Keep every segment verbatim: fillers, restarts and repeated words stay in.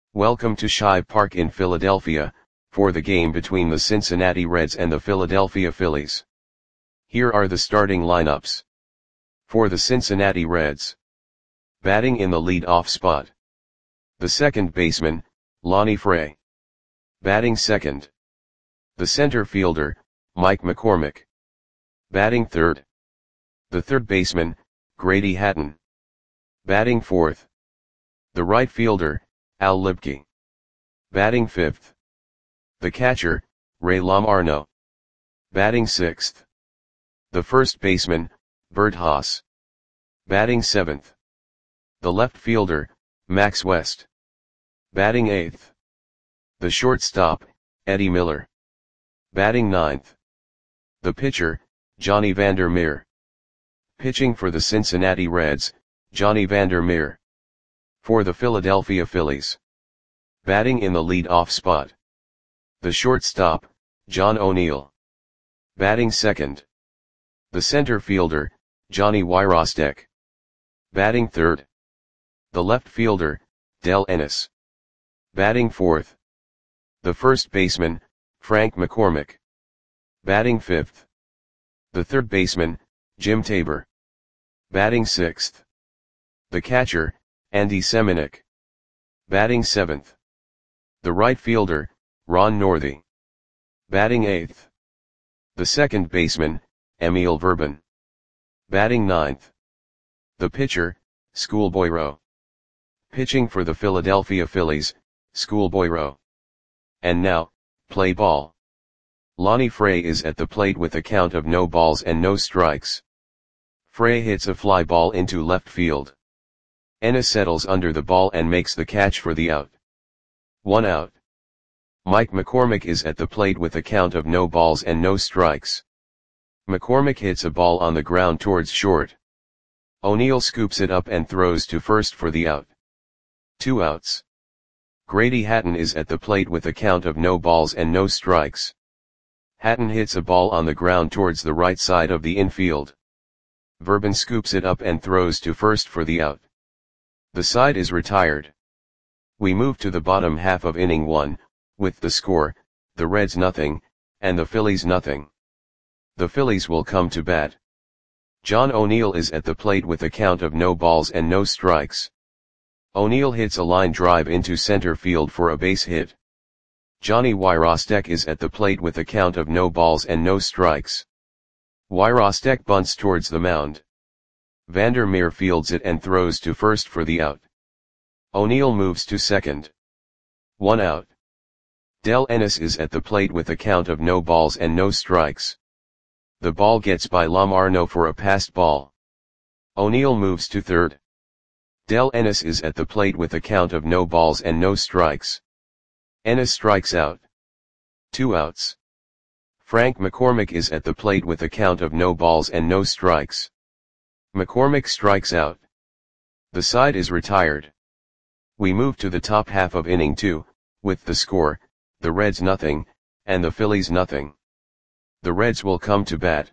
Welcome to Shive Park in Philadelphia, for the game between the Cincinnati Reds and the Philadelphia Phillies. Here are the starting lineups. For the Cincinnati Reds. Batting in the lead-off spot. The second baseman, Lonnie Fray. Batting second. The center fielder, Mike McCormick. Batting third. The third baseman, Grady Hatton. Batting fourth. The right fielder, Al Lipke. Batting fifth. The catcher, Ray Lamarno. Batting sixth. The first baseman, Bert Haas. Batting seventh. The left fielder, Max West. Batting eighth. The shortstop, Eddie Miller. Batting ninth. The pitcher, Johnny Vander Meer. Pitching for the Cincinnati Reds, Johnny Vander Meer. For the Philadelphia Phillies. Batting in the lead-off spot. The shortstop, John O'Neill. Batting second. The center fielder, Johnny Wyrostek. Batting third. The left fielder, Del Ennis. Batting fourth. The first baseman, Frank McCormick. Batting fifth. The third baseman, Jim Tabor. Batting sixth. The catcher, Andy Semenuk. Batting seventh. The right fielder, Ron Northey. Batting eighth. The second baseman, Emil Verban. Batting ninth. The pitcher, Schoolboy Rowe. Pitching for the Philadelphia Phillies, Schoolboy Rowe. And now, play ball. Lonnie Fray is at the plate with a count of no balls and no strikes. Fray hits a fly ball into left field. Ennis settles under the ball and makes the catch for the out. One out. Mike McCormick is at the plate with a count of no balls and no strikes. McCormick hits a ball on the ground towards short. O'Neill scoops it up and throws to first for the out. Two outs. Grady Hatton is at the plate with a count of no balls and no strikes. Hatton hits a ball on the ground towards the right side of the infield. Verban scoops it up and throws to first for the out. The side is retired. We move to the bottom half of inning one, with the score, the Reds nothing, and the Phillies nothing. The Phillies will come to bat. John O'Neill is at the plate with a count of no balls and no strikes. O'Neill hits a line drive into center field for a base hit. Johnny Wyrostek is at the plate with a count of no balls and no strikes. Wyrostek bunts towards the mound. Vander Meer fields it and throws to first for the out. O'Neill moves to second. One out. Del Ennis is at the plate with a count of no balls and no strikes. The ball gets by Lamarno for a passed ball. O'Neill moves to third. Del Ennis is at the plate with a count of no balls and no strikes. Ennis strikes out. Two outs. Frank McCormick is at the plate with a count of no balls and no strikes. McCormick strikes out. The side is retired. We move to the top half of inning two, with the score, the Reds nothing, and the Phillies nothing. The Reds will come to bat.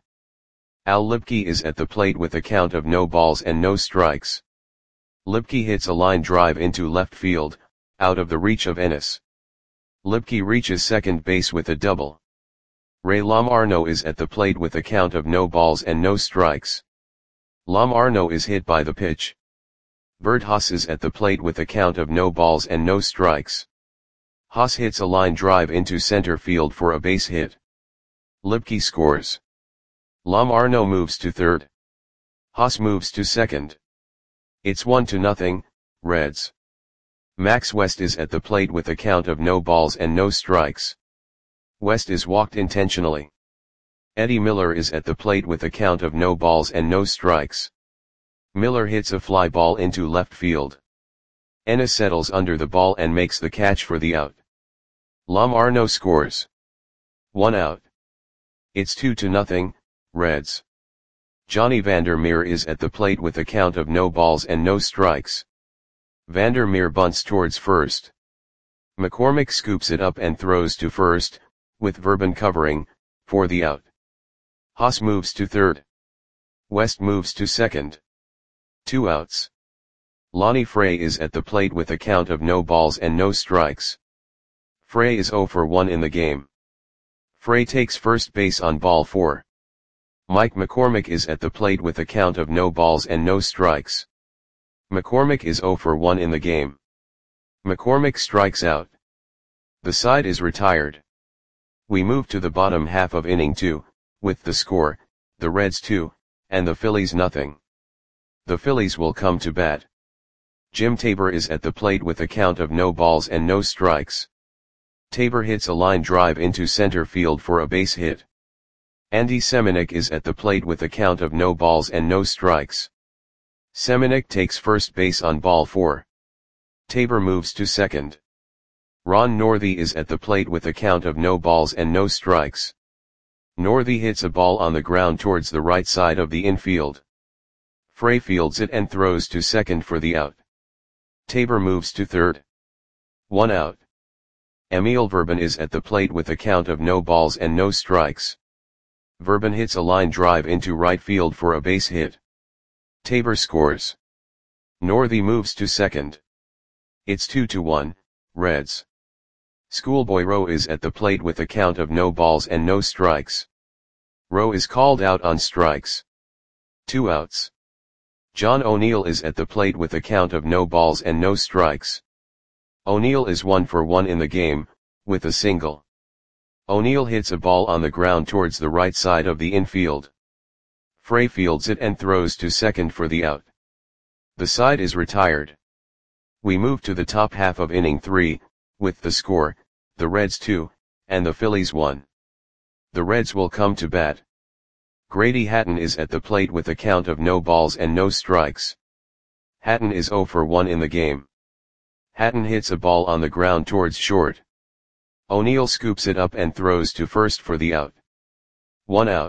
Al Lipke is at the plate with a count of no balls and no strikes. Lipke hits a line drive into left field, out of the reach of Ennis. Lipke reaches second base with a double. Ray Lamarno is at the plate with a count of no balls and no strikes. Lamarno is hit by the pitch. Bert Haas is at the plate with a count of no balls and no strikes. Haas hits a line drive into center field for a base hit. Lipke scores. Lamarno moves to third. Haas moves to second. It's one to nothing, Reds. Max West is at the plate with a count of no balls and no strikes. West is walked intentionally. Eddie Miller is at the plate with a count of no balls and no strikes. Miller hits a fly ball into left field. Ennis settles under the ball and makes the catch for the out. Lamarno scores. One out. It's two to nothing, Reds. Johnny Vander Meer is at the plate with a count of no balls and no strikes. Vander Meer bunts towards first. McCormick scoops it up and throws to first, with Verban covering, for the out. Haas moves to third. West moves to second. Two outs. Lonnie Frey is at the plate with a count of no balls and no strikes. Frey is zero for one in the game. Frey takes first base on ball four. Mike McCormick is at the plate with a count of no balls and no strikes. McCormick is zero for one in the game. McCormick strikes out. The side is retired. We move to the bottom half of inning two, with the score, the Reds two, and the Phillies nothing. The Phillies will come to bat. Jim Tabor is at the plate with a count of no balls and no strikes. Tabor hits a line drive into center field for a base hit. Andy Semenuk is at the plate with a count of no balls and no strikes. Semenuk takes first base on ball four. Tabor moves to second. Ron Northey is at the plate with a count of no balls and no strikes. Northey hits a ball on the ground towards the right side of the infield. Frey fields it and throws to second for the out. Tabor moves to third. One out. Emil Verban is at the plate with a count of no balls and no strikes. Verban hits a line drive into right field for a base hit. Tabor scores. Northey moves to second. It's two to one, Reds. Schoolboy Rowe is at the plate with a count of no balls and no strikes. Rowe is called out on strikes. Two outs. John O'Neill is at the plate with a count of no balls and no strikes. O'Neill is one for one in the game, with a single. O'Neill hits a ball on the ground towards the right side of the infield. Frey fields it and throws to second for the out. The side is retired. We move to the top half of inning three, with the score, the Reds two, and the Phillies one. The Reds will come to bat. Grady Hatton is at the plate with a count of no balls and no strikes. Hatton is zero for one in the game. Hatton hits a ball on the ground towards short. O'Neill scoops it up and throws to first for the out. One out.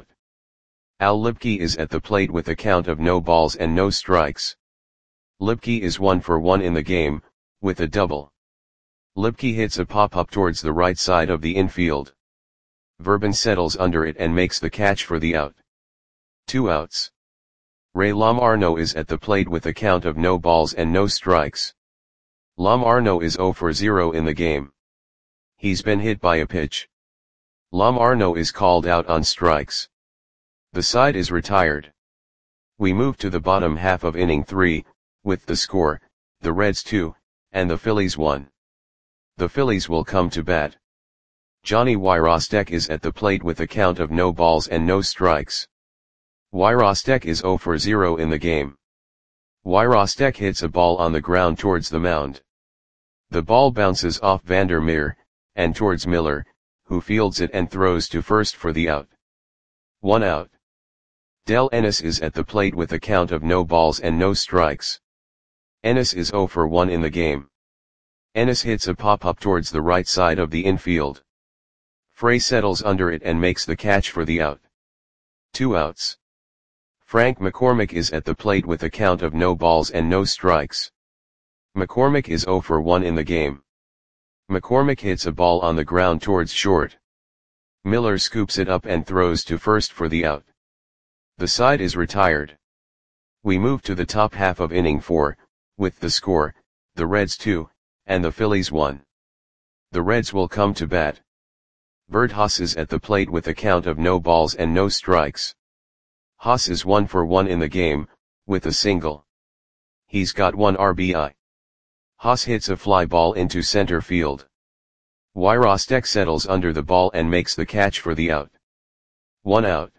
Al Lipke is at the plate with a count of no balls and no strikes. Lipke is one for one in the game, with a double. Lipke hits a pop-up towards the right side of the infield. Verban settles under it and makes the catch for the out. Two outs. Ray Lamarno is at the plate with a count of no balls and no strikes. Lamarno is zero for zero in the game. He's been hit by a pitch. Lamarno is called out on strikes. The side is retired. We move to the bottom half of inning three, with the score, the Reds two, and the Phillies one. The Phillies will come to bat. Johnny Wyrostek is at the plate with a count of no balls and no strikes. Wyrostek is zero for zero in the game. Wyrostek hits a ball on the ground towards the mound. The ball bounces off Vandermeer, and towards Miller, who fields it and throws to first for the out. One out. Del Ennis is at the plate with a count of no balls and no strikes. Ennis is zero for one in the game. Ennis hits a pop-up towards the right side of the infield. Frey settles under it and makes the catch for the out. Two outs. Frank McCormick is at the plate with a count of no balls and no strikes. McCormick is zero for one in the game. McCormick hits a ball on the ground towards short. Miller scoops it up and throws to first for the out. The side is retired. We move to the top half of inning four, with the score, the Reds two, and the Phillies one. The Reds will come to bat. Bert Haas is at the plate with a count of no balls and no strikes. Haas is one for one in the game, with a single. He's got one R B I. Haas hits a fly ball into center field. Wyrostek settles under the ball and makes the catch for the out. One out.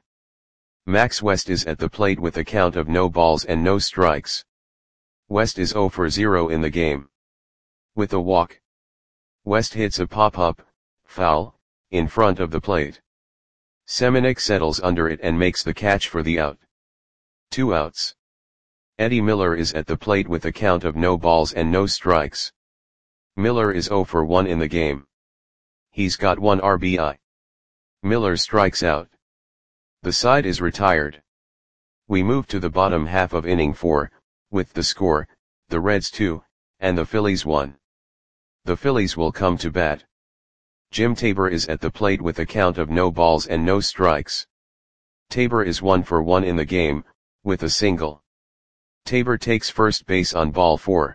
Max West is at the plate with a count of no balls and no strikes. West is zero for zero in the game. With a walk. West hits a pop-up, foul, in front of the plate. Semenuk settles under it and makes the catch for the out. Two outs. Eddie Miller is at the plate with a count of no balls and no strikes. Miller is zero for one in the game. He's got one R B I. Miller strikes out. The side is retired. We move to the bottom half of inning four, with the score, the Reds two, and the Phillies one. The Phillies will come to bat. Jim Tabor is at the plate with a count of no balls and no strikes. Tabor is one for one in the game, with a single. Tabor takes first base on ball four.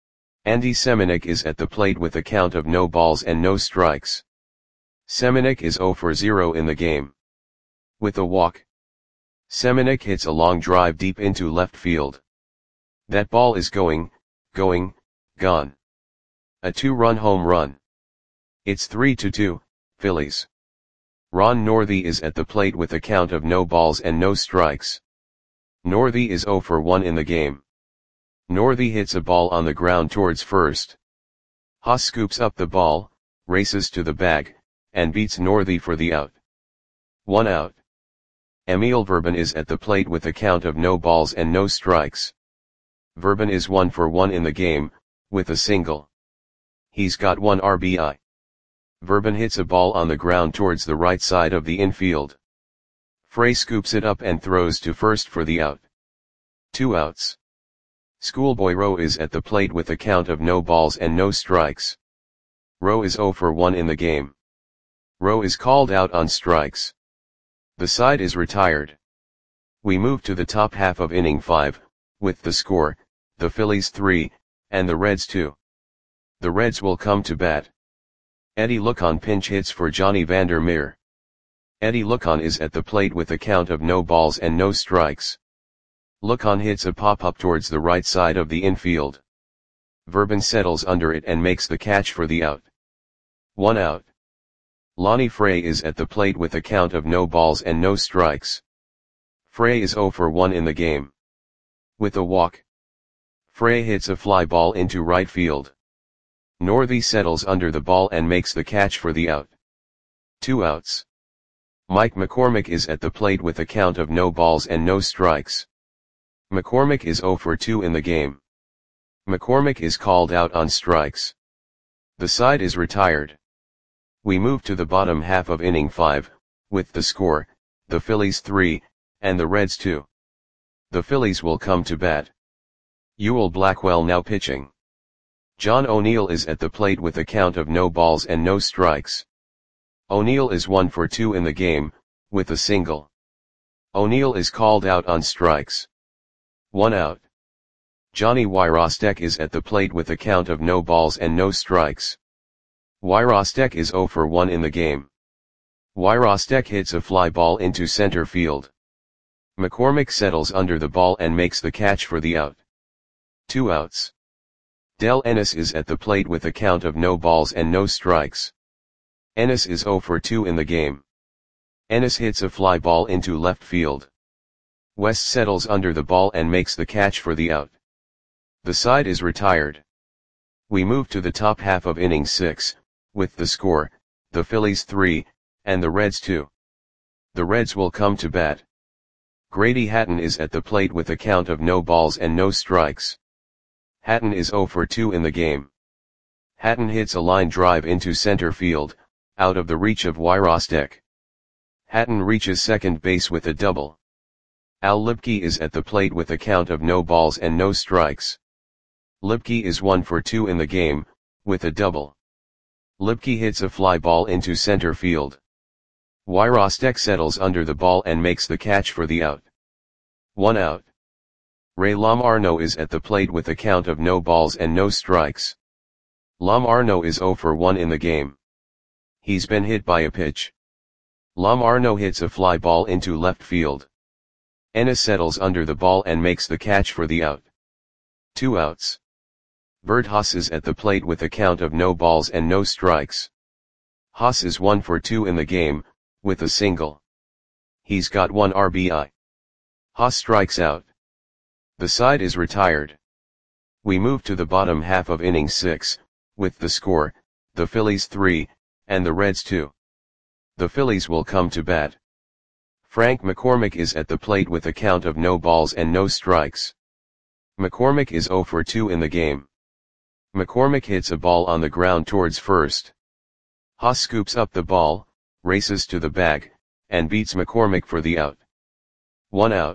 Andy Semenuk is at the plate with a count of no balls and no strikes. Semenuk is zero for zero in the game. With a walk, Semenuk hits a long drive deep into left field. That ball is going, going, gone. A two-run home run. It's three to two, Phillies. Ron Northey is at the plate with a count of no balls and no strikes. Northey is zero for one in the game. Northey hits a ball on the ground towards first. Haas scoops up the ball, races to the bag, and beats Northey for the out. One out. Emil Verban is at the plate with a count of no balls and no strikes. Verban is one for one in the game, with a single. He's got one R B I. Verban hits a ball on the ground towards the right side of the infield. Frey scoops it up and throws to first for the out. Two outs. Schoolboy Rowe is at the plate with a count of no balls and no strikes. Rowe is zero for one in the game. Rowe is called out on strikes. The side is retired. We move to the top half of inning five, with the score, the Phillies three, and the Reds two. The Reds will come to bat. Eddie Lucon pinch hits for Johnny Vander Meer. Eddie Lucon is at the plate with a count of no balls and no strikes. Lucon hits a pop-up towards the right side of the infield. Verban settles under it and makes the catch for the out. One out. Lonnie Frey is at the plate with a count of no balls and no strikes. Frey is zero for one in the game. With a walk, Frey hits a fly ball into right field. Northey settles under the ball and makes the catch for the out. Two outs. Mike McCormick is at the plate with a count of no balls and no strikes. McCormick is zero for two in the game. McCormick is called out on strikes. The side is retired. We move to the bottom half of inning five, with the score, the Phillies three, and the Reds two. The Phillies will come to bat. Ewell Blackwell now pitching. John O'Neill is at the plate with a count of no balls and no strikes. O'Neill is one for two in the game, with a single. O'Neill is called out on strikes. One out. Johnny Wyrostek is at the plate with a count of no balls and no strikes. Wyrostek is zero for one in the game. Wyrostek hits a fly ball into center field. McCormick settles under the ball and makes the catch for the out. Two outs. Del Ennis is at the plate with a count of no balls and no strikes. Ennis is zero for two in the game. Ennis hits a fly ball into left field. West settles under the ball and makes the catch for the out. The side is retired. We move to the top half of inning six, with the score, the Phillies three, and the Reds two. The Reds will come to bat. Grady Hatton is at the plate with a count of no balls and no strikes. Hatton is zero for two in the game. Hatton hits a line drive into center field, out of the reach of Wyrostek. Hatton reaches second base with a double. Al Lipke is at the plate with a count of no balls and no strikes. Lipke is one for two in the game, with a double. Lipke hits a fly ball into center field. Wyrostek settles under the ball and makes the catch for the out. One out. Ray Lamarno is at the plate with a count of no balls and no strikes. Lamarno is zero for one in the game. He's been hit by a pitch. Lamarno hits a fly ball into left field. Ennis settles under the ball and makes the catch for the out. Two outs. Bert Haas is at the plate with a count of no balls and no strikes. Haas is one for two in the game, with a single. He's got one R B I. Haas strikes out. The side is retired. We move to the bottom half of inning six, with the score, the Phillies three, and the Reds two. The Phillies will come to bat. Frank McCormick is at the plate with a count of no balls and no strikes. McCormick is zero for two in the game. McCormick hits a ball on the ground towards first. Haas scoops up the ball, races to the bag, and beats McCormick for the out. One out.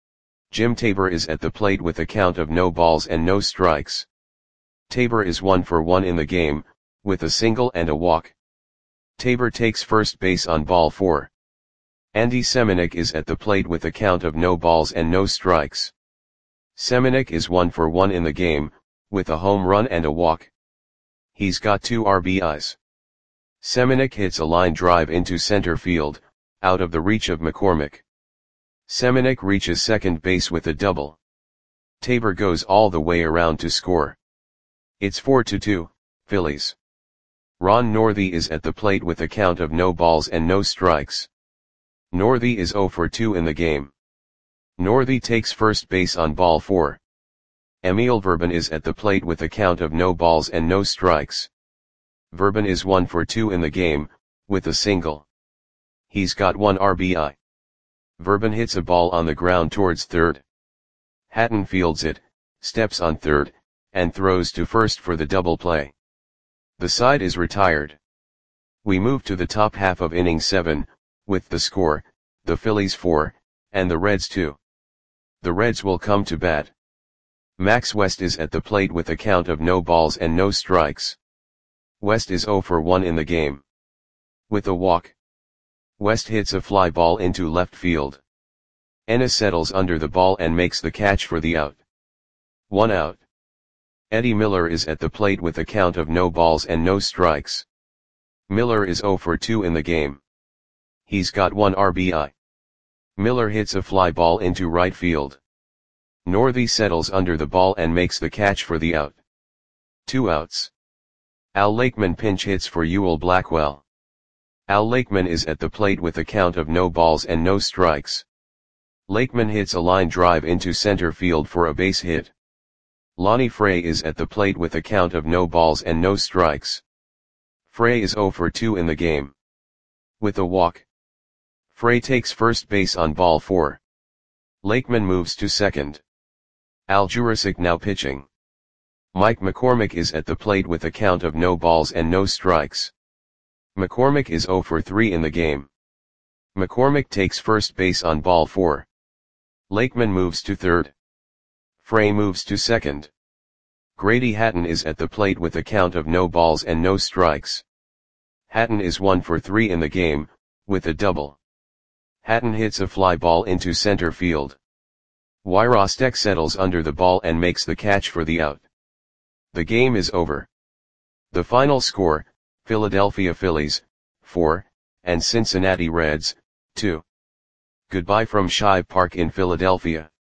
Jim Tabor is at the plate with a count of no balls and no strikes. Tabor is one for one in the game, with a single and a walk. Tabor takes first base on ball four. Andy Semenuk is at the plate with a count of no balls and no strikes. Seminick is one for one in the game, with a home run and a walk. He's got two R B Is. Seminick hits a line drive into center field, out of the reach of McCormick. Seminick reaches second base with a double. Tabor goes all the way around to score. It's four to two, Phillies. Ron Northey is at the plate with a count of no balls and no strikes. Northey is zero for two in the game. Northey takes first base on ball four. Emil Verban is at the plate with a count of no balls and no strikes. Verban is one for two in the game, with a single. He's got one R B I. Verban hits a ball on the ground towards third. Hatton fields it, steps on third, and throws to first for the double play. The side is retired. We move to the top half of inning seven, with the score, the Phillies four, and the Reds two. The Reds will come to bat. Max West is at the plate with a count of no balls and no strikes. West is zero for one in the game. With a walk. West hits a fly ball into left field. Ennis settles under the ball and makes the catch for the out. One out. Eddie Miller is at the plate with a count of no balls and no strikes. Miller is zero for two in the game. He's got one R B I. Miller hits a fly ball into right field. Northey settles under the ball and makes the catch for the out. Two outs. Al Lakeman pinch hits for Ewell Blackwell. Al Lakeman is at the plate with a count of no balls and no strikes. Lakeman hits a line drive into center field for a base hit. Lonnie Frey is at the plate with a count of no balls and no strikes. Frey is zero for two in the game. With a walk. Frey takes first base on ball four. Lakeman moves to second. Al Jurasik now pitching. Mike McCormick is at the plate with a count of no balls and no strikes. McCormick is zero for three in the game. McCormick takes first base on ball four. Lakeman moves to third. Frey moves to second. Grady Hatton is at the plate with a count of no balls and no strikes. Hatton is one for three in the game, with a double. Hatton hits a fly ball into center field. Wyrostek settles under the ball and makes the catch for the out. The game is over. The final score, Philadelphia Phillies, four, and Cincinnati Reds, two. Goodbye from Shive Park in Philadelphia.